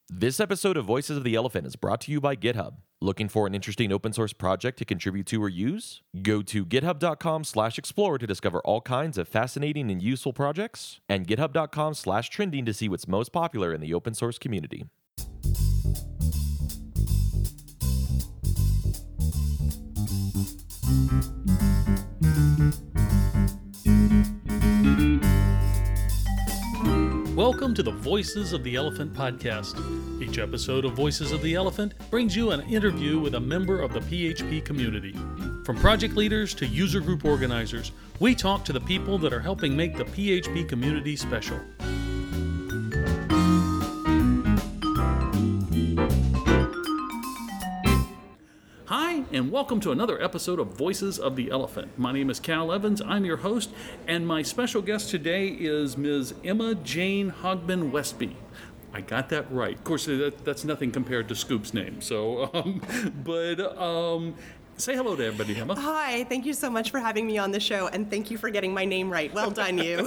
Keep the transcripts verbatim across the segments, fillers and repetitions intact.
This episode of Voices of the Elephant is brought to you by GitHub. Looking for an interesting open source project to contribute to or use? Go to github.com slash explore to discover all kinds of fascinating and useful projects, and github.com slash trending to see what's most popular in the open source community. Welcome to the Voices of the Elephant podcast. Each episode of Voices of the Elephant brings you an interview with a member of the P H P community. From project leaders to user group organizers, we talk to the people that are helping make the P H P community special. Hi, and welcome to another episode of Voices of the Elephant. My name is Cal Evans, I'm your host, and my special guest today is Miz Emma Jane Hogben Westby. I got that right. Of course, that, that's nothing compared to Scoop's name, so, um, but, um, say hello to everybody, Emma. Hi, thank you so much for having me on the show, and thank you for getting my name right. Well done, you.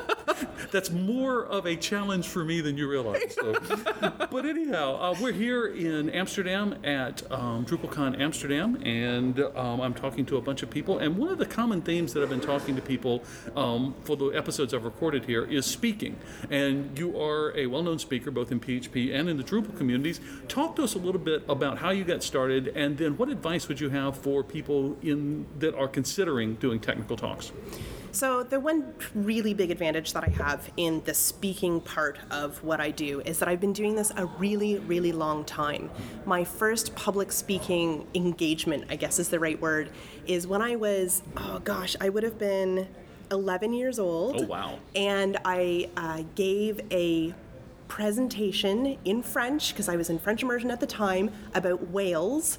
That's more of a challenge for me than you realize. So. But anyhow, uh, we're here in Amsterdam at um, DrupalCon Amsterdam, and um, I'm talking to a bunch of people. And one of the common themes that I've been talking to people um, for the episodes I've recorded here is speaking. And you are a well-known speaker, both in P H P and in the Drupal communities. Talk to us a little bit about how you got started, and then what advice would you have for people in that are considering doing technical talks? So the one really big advantage that I have in the speaking part of what I do is that I've been doing this a really, really long time. My first public speaking engagement, I guess is the right word, is when I was, oh gosh, I would have been eleven years old. Oh, wow. And I uh, gave a presentation in French, because I was in French immersion at the time, about whales.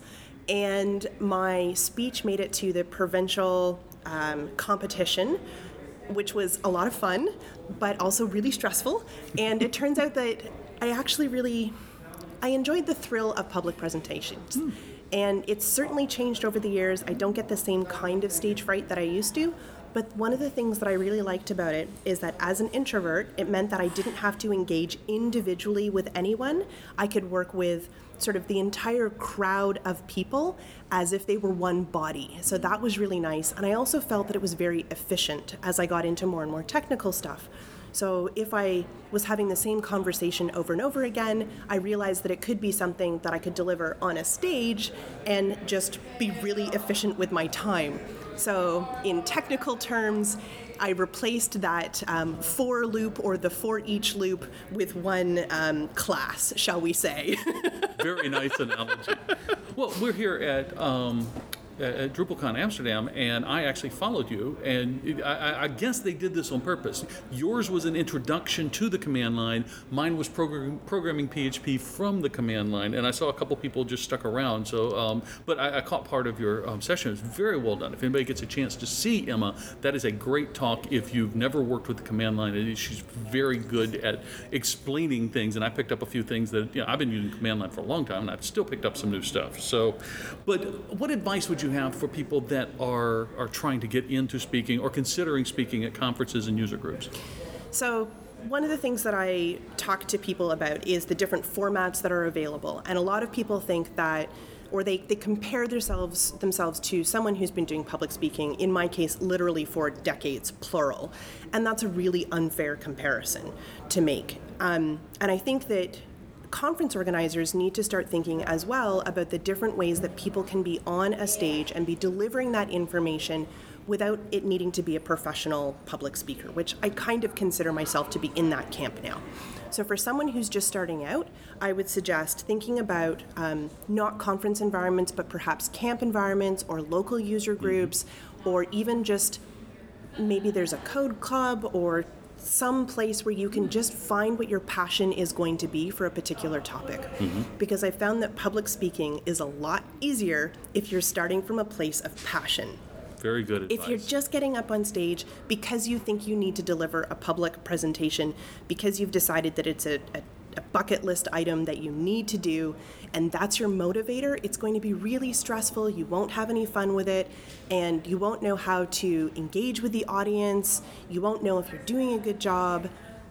And my speech made it to the provincial um, competition, which was a lot of fun, but also really stressful. And it turns out that I actually really, I enjoyed the thrill of public presentations. Mm. And it's certainly changed over the years. I don't get the same kind of stage fright that I used to. But one of the things that I really liked about it is that as an introvert, it meant that I didn't have to engage individually with anyone. I could work with sort of the entire crowd of people as if they were one body. So that was really nice. And I also felt that it was very efficient as I got into more and more technical stuff. So if I was having the same conversation over and over again, I realized that it could be something that I could deliver on a stage and just be really efficient with my time. So in technical terms, I replaced that um, for loop or the for each loop with one um, class, shall we say. Very nice analogy. Well, we're here at um, at DrupalCon Amsterdam, and I actually followed you, and I, I guess they did this on purpose. Yours was an introduction to the command line. Mine was program, programming P H P from the command line, and I saw a couple people just stuck around. So, um, but I, I caught part of your um, session. It was very well done. If anybody gets a chance to see Emma, that is a great talk. If you've never worked with the command line, she's very good at explaining things, and I picked up a few things that, you know, I've been using command line for a long time, and I've still picked up some new stuff. So, but what advice would you have for people that are are trying to get into speaking or considering speaking at conferences and user groups? So one of the things that I talk to people about is the different formats that are available. And a lot of people think that, or they, they compare themselves themselves to someone who's been doing public speaking, in my case, literally for decades, plural. And that's a really unfair comparison to make. Um, and I think that conference organizers need to start thinking as well about the different ways that people can be on a stage and be delivering that information without it needing to be a professional public speaker, which I kind of consider myself to be in that camp now. So for someone who's just starting out, I would suggest thinking about um, not conference environments, but perhaps camp environments or local user groups, or even just maybe there's a code club or some place where you can just find what your passion is going to be for a particular topic. Mm-hmm. Because I found that public speaking is a lot easier if you're starting from a place of passion. Very good advice. If you're just getting up on stage because you think you need to deliver a public presentation, because you've decided that it's a, a, a bucket list item that you need to do, and that's your motivator, it's going to be really stressful. You won't have any fun with it, and you won't know how to engage with the audience. You won't know if you're doing a good job.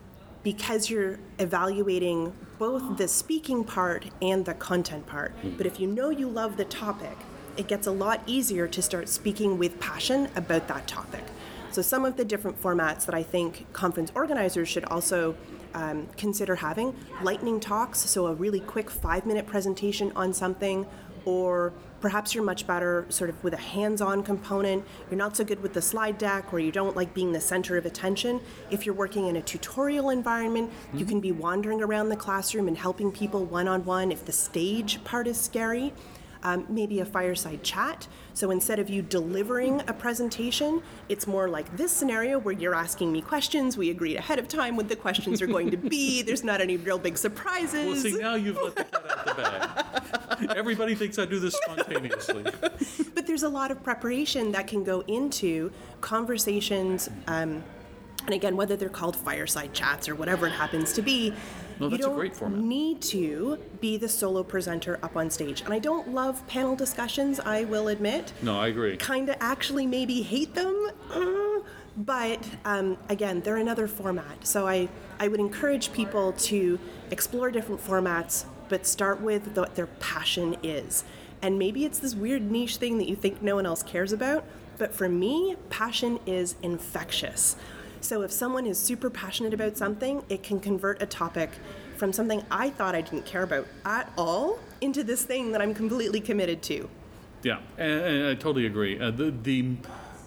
because you're evaluating both the speaking part and the content part. But if you know you love the topic, it gets a lot easier to start speaking with passion about that topic. So some of the different formats that I think conference organizers should also um, consider having, lightning talks, so a really quick five-minute presentation on something, or perhaps you're much better sort of with a hands-on component. You're not so good with the slide deck, or you don't like being the center of attention. If you're working in a tutorial environment, mm-hmm. you can be wandering around the classroom and helping people one-on-one if the stage part is scary. Um, maybe a fireside chat. So instead of you delivering a presentation, it's more like this scenario where you're asking me questions. We agreed ahead of time what the questions are going to be. There's not any real big surprises. Well, see, now you've let the cat out the bag. Everybody thinks I do this spontaneously. But there's a lot of preparation that can go into conversations, um, and again, whether they're called fireside chats or whatever it happens to be, no, that's you don't a great format. need to be the solo presenter up on stage. And I don't love panel discussions, I will admit. No, I agree. Kind of actually maybe hate them. Uh, but um, again, they're another format. So I, I would encourage people to explore different formats, but start with what their passion is. And maybe it's this weird niche thing that you think no one else cares about. But for me, passion is infectious. So if someone is super passionate about something, it can convert a topic from something I thought I didn't care about at all into this thing that I'm completely committed to. Yeah, and, and I totally agree. Uh, the the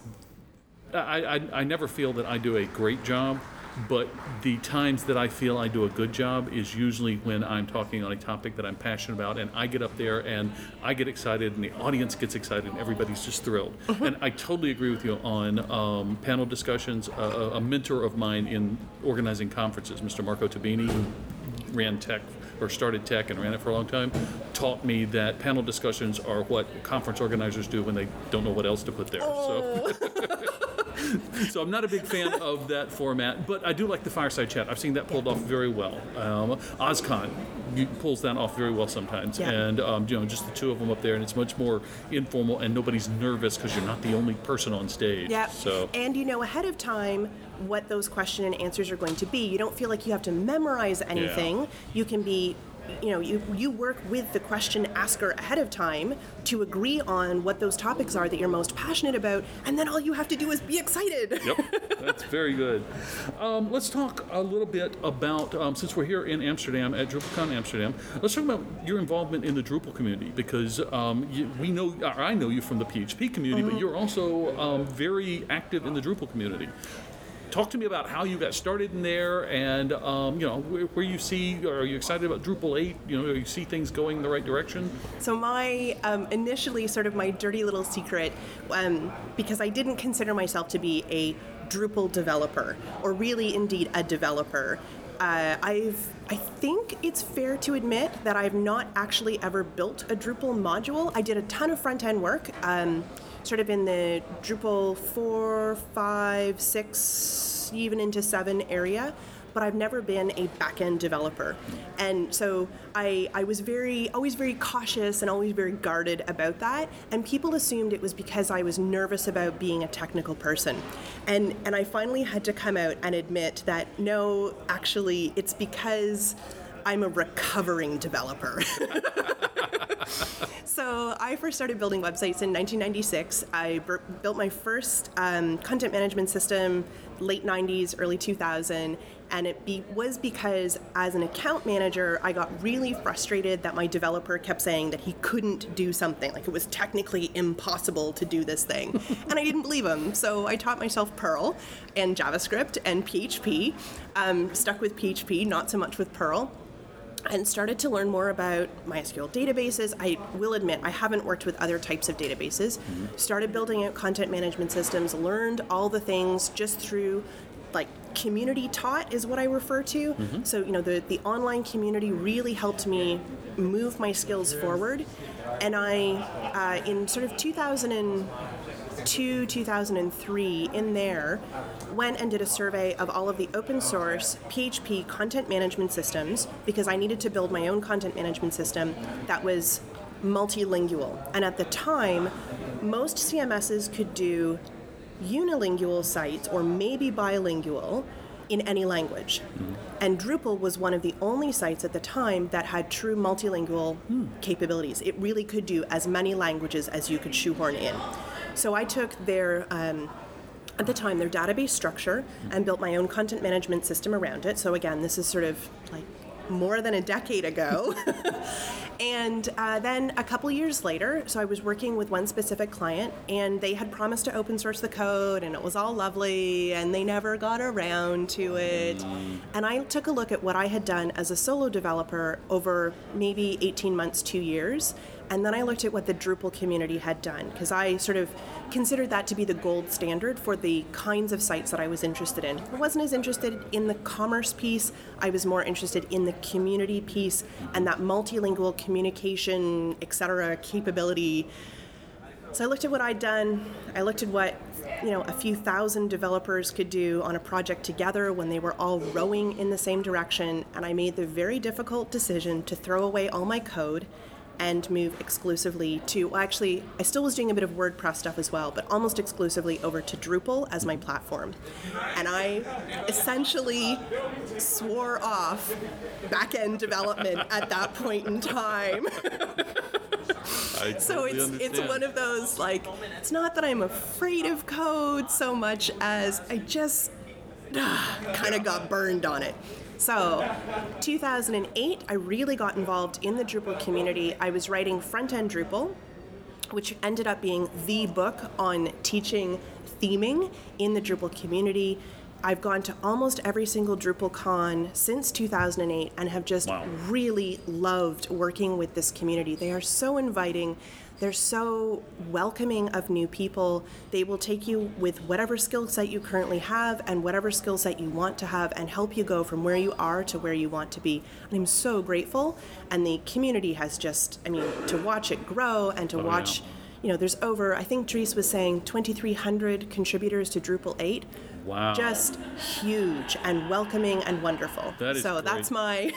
I, I I never feel that I do a great job, but the times that I feel I do a good job is usually when I'm talking on a topic that I'm passionate about, and I get up there and I get excited, and the audience gets excited, and everybody's just thrilled. Mm-hmm. And I totally agree with you on um, panel discussions. Uh, a mentor of mine in organizing conferences, Mister Marco Tabini, who ran tech or started tech and ran it for a long time, taught me that panel discussions are what conference organizers do when they don't know what else to put there. Oh. So. So I'm not a big fan of that format, but I do like the fireside chat. I've seen that pulled off very well. Um, OzCon pulls that off very well sometimes, yeah. and um, you know, just the two of them up there, and it's much more informal, and nobody's nervous because you're not the only person on stage. Yeah. So. And you know ahead of time what those question and answers are going to be. You don't feel like you have to memorize anything. Yeah. You can be. You know, you, you work with the question asker ahead of time to agree on what those topics are that you're most passionate about, and then all you have to do is be excited. Yep, that's very good. Um, let's talk a little bit about, um, since we're here in Amsterdam, at DrupalCon Amsterdam, let's talk about your involvement in the Drupal community, because um, you, we know, or I know you from the P H P community, mm-hmm. but you're also um, very active in the Drupal community. Talk to me about how you got started in there, and um, you know where, where you see. Are you excited about Drupal eight? You know, you see things going in the right direction. So my um, initially sort of my dirty little secret, um, because I didn't consider myself to be a Drupal developer, or really indeed a developer. Uh, I've I think it's fair to admit that I've not actually ever built a Drupal module. I did a ton of front end work. Um, sort of in the Drupal four, five, six, even into seven area, but I've never been a back-end developer. And so I, I was very, always very cautious and always very guarded about that, and people assumed it was because I was nervous about being a technical person. And, and I finally had to come out and admit that, no, actually, it's because I'm a recovering developer. So I first started building websites in nineteen ninety-six. I b- built my first um, content management system late nineties, early two thousand, and it be- was because as an account manager, I got really frustrated that my developer kept saying that he couldn't do something, like it was technically impossible to do this thing, and I didn't believe him. So I taught myself Perl and JavaScript and P H P, um, stuck with P H P, not so much with Perl, and started to learn more about MySQL databases. I will admit, I haven't worked with other types of databases. Mm-hmm. Started building out content management systems, learned all the things just through, like, community taught is what I refer to. Mm-hmm. So, you know, the, the online community really helped me move my skills forward. And I, uh, in sort of two thousand two, two thousand three, in there, went and did a survey of all of the open source P H P content management systems, because I needed to build my own content management system that was multilingual. And at the time, most C M Ss could do unilingual sites or maybe bilingual, in any language. Mm-hmm. And Drupal was one of the only sites at the time that had true multilingual mm. capabilities. It really could do as many languages as you could shoehorn in. So I took their, um, at the time, their database structure and built my own content management system around it. So again, this is sort of like more than a decade ago. And uh, then a couple years later, so I was working with one specific client, and they had promised to open source the code, and it was all lovely, and they never got around to it. Mm. And I took a look at what I had done as a solo developer over maybe eighteen months, two years, and then I looked at what the Drupal community had done, because I sort of considered that to be the gold standard for the kinds of sites that I was interested in. I wasn't as interested in the commerce piece. I was more interested in the community piece and that multilingual communication, et cetera, capability. So I looked at what I'd done. I looked at what, you know, a few thousand developers could do on a project together when they were all rowing in the same direction, and I made the very difficult decision to throw away all my code and move exclusively to, well, actually, I still was doing a bit of WordPress stuff as well, but almost exclusively over to Drupal as my platform. And I essentially swore off back-end development at that point in time. I so totally it's understand. it's one of those, like, it's not that I'm afraid of code so much as I just uh, kind of got burned on it. So, two thousand eight, I really got involved in the Drupal community. I was writing Front-End Drupal, which ended up being the book on teaching theming in the Drupal community. I've gone to almost every single DrupalCon since two thousand eight and have just wow. really loved working with this community. They are so inviting. They're so welcoming of new people. They will take you with whatever skill set you currently have and whatever skill set you want to have and help you go from where you are to where you want to be. And I'm so grateful. And the community has just, I mean, to watch it grow and to oh, watch, yeah. you know, there's over, I think Dries was saying twenty-three hundred contributors to Drupal eight. Wow. Just huge and welcoming and wonderful. That is so great. That's my...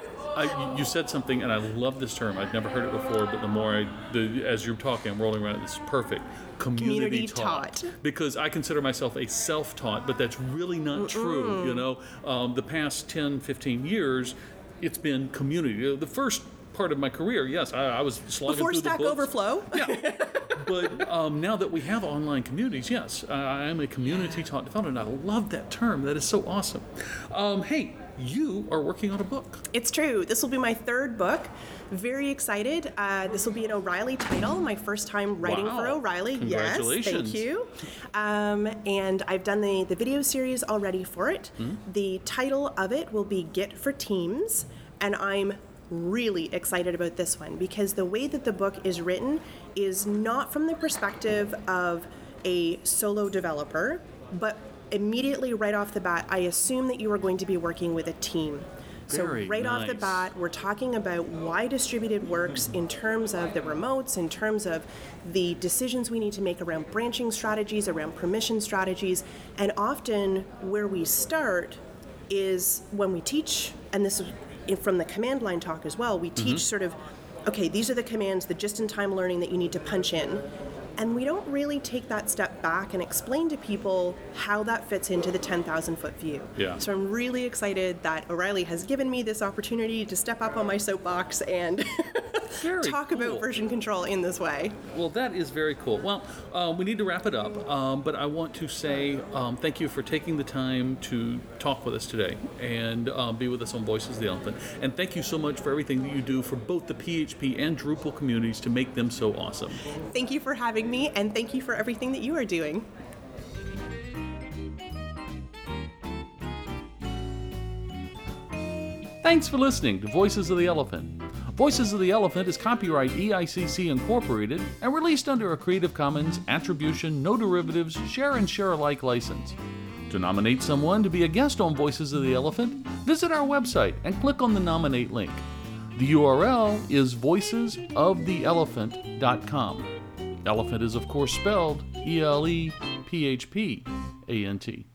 I, you said something, and I love this term. I'd never heard it before, but the more I, the, as you're talking, I'm rolling around it. This is perfect. Community, Community taught. taught. Because I consider myself a self-taught, but that's really not Mm-mm. true. You know, um, the past ten, fifteen years, it's been community. The first part of my career, yes, I, I was slogging Before through Stack the books. Overflow. Yeah. But um, now that we have online communities, yes, I am a community-taught developer, and I love that term. That is so awesome. Um, hey, you are working on a book. It's true. This will be my third book. Very excited. Uh, this will be an O'Reilly title. My first time writing wow. for O'Reilly. Congratulations. Yes, thank you. Um, and I've done the, the video series already for it. Mm-hmm. The title of it will be Git for Teams, and I'm really excited about this one because the way that the book is written is not from the perspective of a solo developer, but immediately right off the bat, I assume that you are going to be working with a team. Very so right nice. off the bat, we're talking about why distributed works in terms of the remotes, in terms of the decisions we need to make around branching strategies, around permission strategies, and often where we start is when we teach, and this is from the command line talk as well, we teach mm-hmm. sort of, okay, these are the commands, the just-in-time learning that you need to punch in. And we don't really take that step back and explain to people how that fits into the ten thousand foot view. Yeah. So I'm really excited that O'Reilly has given me this opportunity to step up on my soapbox and talk cool. about version control in this way. Well, that is very cool. Well, uh, we need to wrap it up, um, but I want to say um, thank you for taking the time to talk with us today and um, be with us on Voices of the Elephant. And thank you so much for everything that you do for both the P H P and Drupal communities to make them so awesome. Thank you for having me, and thank you for everything that you are doing. Thanks for listening to Voices of the Elephant. Voices of the Elephant is copyright E I C C Incorporated and released under a Creative Commons Attribution, No Derivatives, Share and Share Alike license. To nominate someone to be a guest on Voices of the Elephant, visit our website and click on the Nominate link. The U R L is voices of the elephant dot com. Elephant is, of course, spelled E L E P H P A N T.